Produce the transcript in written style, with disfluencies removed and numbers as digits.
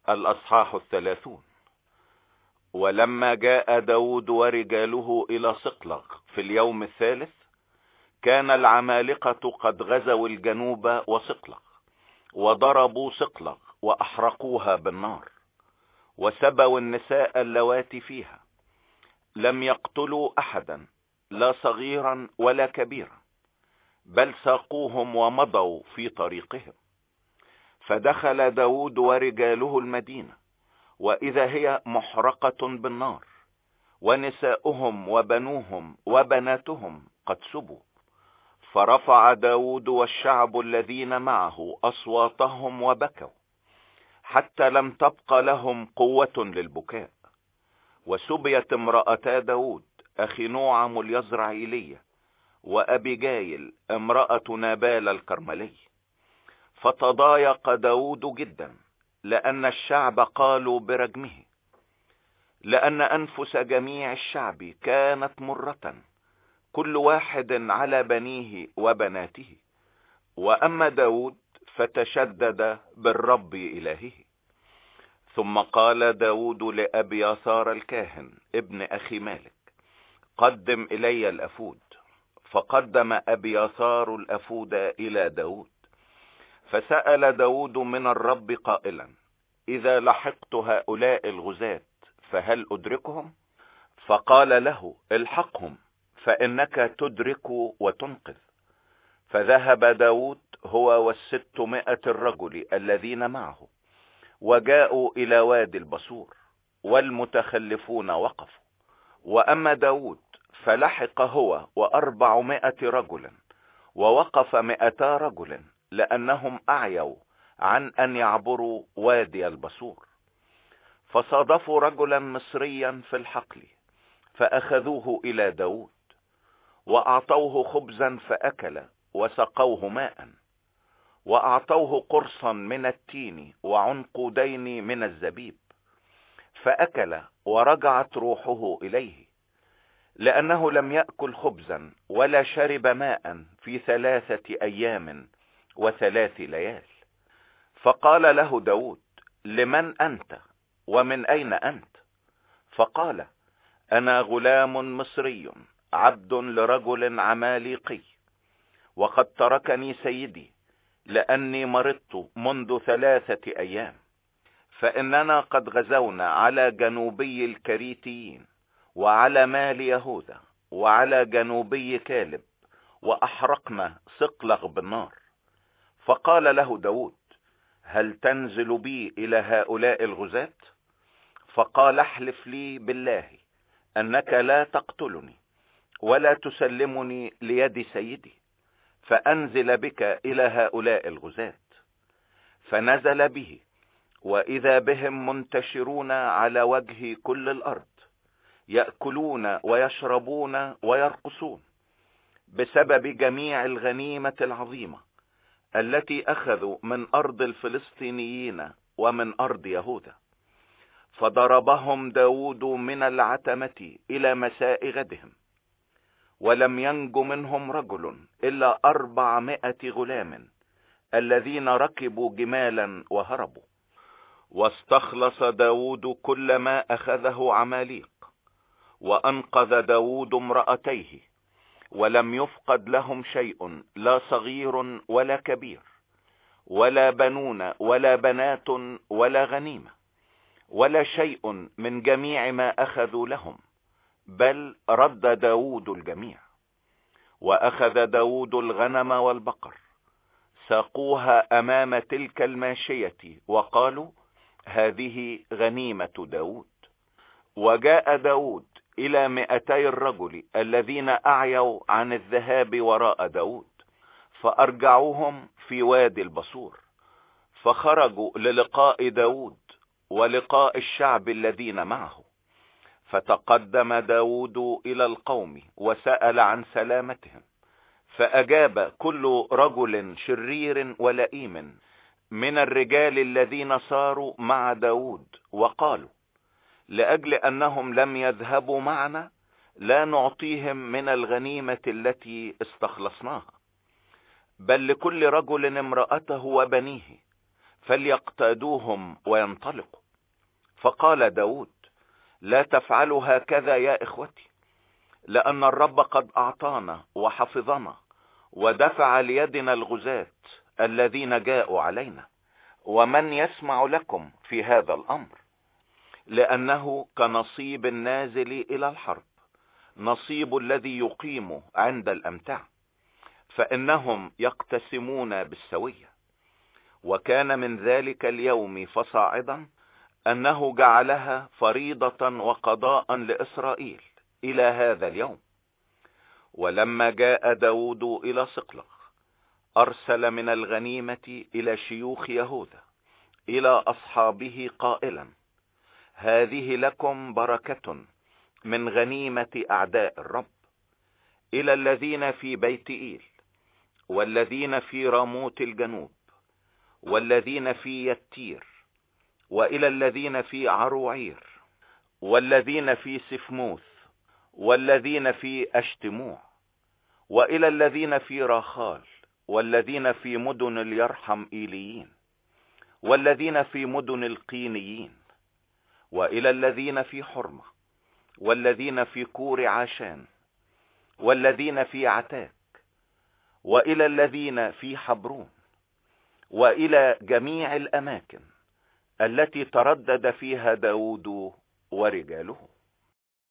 الأصحاح 30. ولما جاء داود ورجاله إلى صقلغ في اليوم الثالث، كان العمالقة قد غزوا الجنوب وصقلغ، وضربوا صقلغ وأحرقوها بالنار، وسبوا النساء اللواتي فيها، لم يقتلوا أحدا لا صغيرا ولا كبيرا، بل ساقوهم ومضوا في طريقهم. فدخل داود ورجاله المدينة، وإذا هي محرقة بالنار، ونساؤهم وبنوهم وبناتهم قد سبوا. فرفع داود والشعب الذين معه أصواتهم وبكوا، حتى لم تبق لهم قوة للبكاء. وسبيت امرأتا داود أخينوعم اليزرعيلية، وأبيجايل امرأة نابال الكرملي. فتضايق داود جدا، لأن الشعب قالوا برجمه، لأن أنفس جميع الشعب كانت مرة، كل واحد على بنيه وبناته. وأما داود فتشدد بالرب إلهه. ثم قال داود لأبياثار الكاهن ابن أخي مالك: قدم إلي الأفود. فقدم أبياثار الأفود إلى داود. فسأل داود من الرب قائلا: إذا لحقت هؤلاء الغزاة فهل أدركهم؟ فقال له: الحقهم، فإنك تدرك وتنقذ. فذهب داود هو 600 الرجل الذين معه، وجاءوا إلى وادي البصور، والمتخلفون وقفوا. وأما داود فلحق هو 400 رجل، ووقف 200 رجل، لأنهم أعيوا عن أن يعبروا وادي البصور. فصادفوا رجلا مصريا في الحقل، فأخذوه إلى داود، وأعطوه خبزا فأكل، وسقوه ماء، وأعطوه قرصا من التين وعنقودين من الزبيب، فأكل، ورجعت روحه إليه، لأنه لم يأكل خبزا ولا شرب ماء في 3 أيام و3 ليال. فقال له داود: لمن أنت ومن أين أنت؟ فقال: أنا غلام مصري، عبد لرجل عماليقي، وقد تركني سيدي لأني مرضت منذ 3 أيام. فإننا قد غزونا على جنوبي الكريتيين، وعلى مال يهوذا، وعلى جنوبي كالب، وأحرقنا صقلغ بالنار. فقال له داود: هل تنزل بي إلى هؤلاء الغزاة؟ فقال: احلف لي بالله أنك لا تقتلني ولا تسلمني ليد سيدي، فأنزل بك إلى هؤلاء الغزاة. فنزل به، وإذا بهم منتشرون على وجه كل الأرض، يأكلون ويشربون ويرقصون، بسبب جميع الغنيمة العظيمة التي أخذوا من أرض الفلسطينيين ومن أرض يهوذا. فضربهم داود من العتمة إلى مساء غدهم، ولم ينج منهم رجل إلا 400 غلام الذين ركبوا جمالا وهربوا. واستخلص داود كل ما أخذه عماليق، وأنقذ داود امرأتيه، ولم يفقد لهم شيء، لا صغير ولا كبير، ولا بنون ولا بنات ولا غنيمة، ولا شيء من جميع ما أخذوا لهم، بل رد داود الجميع. وأخذ داود الغنم والبقر، ساقوها أمام تلك الماشية، وقالوا: هذه غنيمة داود. وجاء داود إلى 200 الرجل الذين أعيوا عن الذهاب وراء داود، فأرجعوهم في وادي البصور. فخرجوا للقاء داود ولقاء الشعب الذين معه. فتقدم داود إلى القوم وسأل عن سلامتهم، فأجاب كل رجل شرير ولئيم من الرجال الذين صاروا مع داود، وقالوا: لأجل أنهم لم يذهبوا معنا لا نعطيهم من الغنيمة التي استخلصناها، بل لكل رجل امرأته وبنيه، فليقتادوهم وينطلقوا. فقال داود: لا تفعلوا هكذا يا إخوتي، لأن الرب قد أعطانا وحفظنا ودفع ليدنا الغزاة الذين جاءوا علينا، ومن يسمع لكم في هذا الأمر؟ لأنه كنصيب النازل إلى الحرب، نصيب الذي يقيم عند الأمتع، فإنهم يقتسمون بالسوية. وكان من ذلك اليوم فصاعدا أنه جعلها فريضة وقضاء لإسرائيل إلى هذا اليوم. ولما جاء داود إلى صقلغ أرسل من الغنيمة إلى شيوخ يهوذا إلى أصحابه قائلا: هذه لكم بركة من غنيمة أعداء الرب، إلى الذين في بيت إيل، والذين في راموت الجنوب، والذين في يتير، وإلى الذين في عروعير، والذين في سفموث، والذين في أشتموع، وإلى الذين في راخال، والذين في مدن اليرحم إيليين، والذين في مدن القينيين، وإلى الذين في حرمة، والذين في كور عاشان، والذين في عتاك، وإلى الذين في حبرون، وإلى جميع الأماكن التي تردد فيها داود ورجاله.